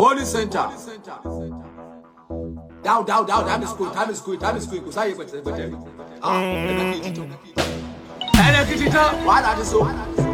Bowling center. Down. Time is quick. Kò sáyé pẹ̀tẹ̀pẹ̀tẹ̀. Ẹlẹ́kìtìtọ́. Wàhálà ti so.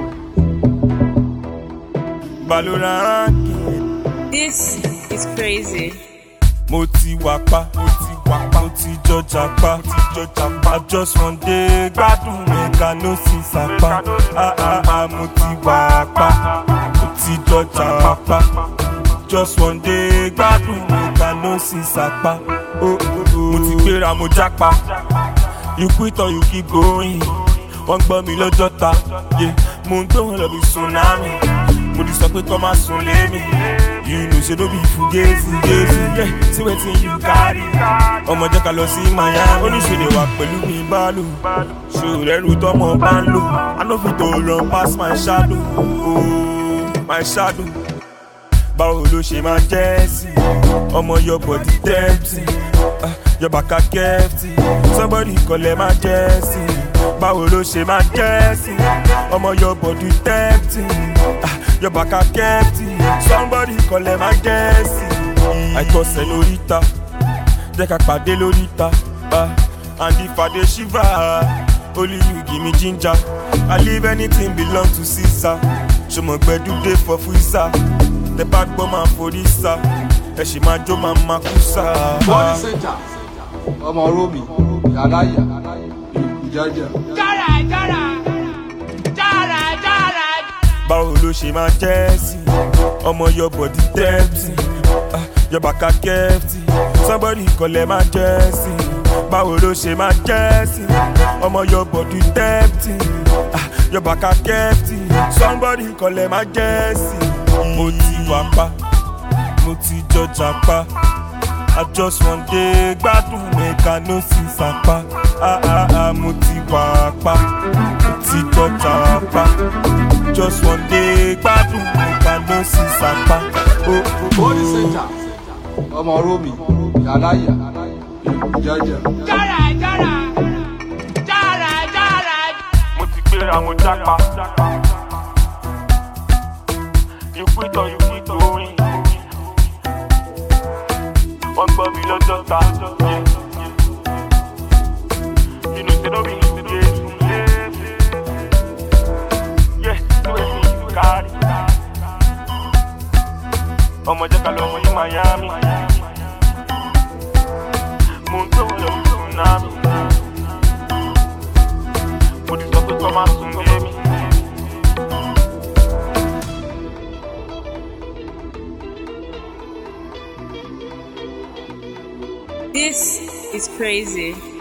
This is crazy. Mo ti wapa, mo ti jọjà pa. I just one day gbádùn mẹ́ka no sí sapa. Mo ti wapa, mo ti jọjà pa. Just one day gbádùn mẹ́ka no sí sapa. Mo ti gbéra mo jápa. You quit or you keep going. Wọ́n gbọ́ mi lọ́jọ́ ta. Mo ń gbé wọn lọ bí tsunami. Mo ti sọ pé kọ́ máa sùn lé mi. You know say no be fugazi, yeah. See wetin you carry. Ọmọ jẹ́ ká lọ sí Miami. Oníṣòlè wà pẹ̀lú mi bálò. Ṣòro ẹrù tọmọ bá ń lò. I no fit to run pass my shadow. My shadow. Báwo ló ṣe máa jẹ́ sí? Ọmọ your body tempting. Your back are hefty. Somebody collect my jersey. Báwo ló ṣe máa jẹ́ sí? Ọmọ your body tempting. Your back are hefty. Somebody collect my jersey. I call senorita. Jẹ́ ká pàdé lóríta. And if I dey shiver, only you give me ginger. I leave anything belong to Caesar. Ṣọmọ gbẹdú dey for freezer. The bad woman for this sir. Ẹ ṣì máa jó máa máa kú sá. Bowling center. Ọmọ Romi, Yàláyà, Ìjájà. Jara. Báwo ló ṣe máa jẹ́ sí? Ọmọ your body tempting. Your back are hefty. Somebody collect my jersey. Báwo ló ṣe máa jẹ́ sí? Ọmọ your body tempting. Your back are hefty. Somebody collect my jersey. Mo ti wapa, mo ti jọjà pa. I just one day gbádùn mẹ́ka no sí sapa. Mo ti wapa, mo ti jọjà pa. Just one day gbádùn mẹ́ka no sí sapa. Bowling center. Ọmọ Romi, Yàláyà, Ìjájà. Jara. Mo ti gbéra mo jápa. You quit or you keep going. Wọ́n gbọ́ mi lọ́jọ́ ta. You know say no be fugazi. Yeah, see wetin you carry. Ọmọ jẹ́ ká lọ mọ ní Miami. Mo ń gbé wọn lọ bí tsunami. Mo ti sọ pé kọ́ máa sùn lé mi. This is crazy.